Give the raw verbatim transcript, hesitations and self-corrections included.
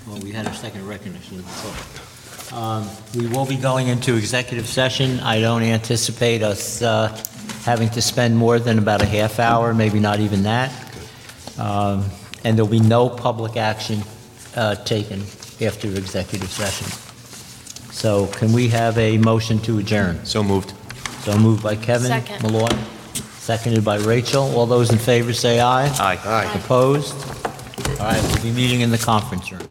Well, we had a second recognition. Um, We will be going into executive session. I don't anticipate us uh, having to spend more than about a half hour, maybe not even that. Um, And there'll be no public action uh, taken after executive session. So can we have a motion to adjourn? So moved. So moved by Kevin. Second. Malloy. Seconded by Rachel. All those in favor say aye. Aye. Opposed? All right, we'll be meeting in the conference room.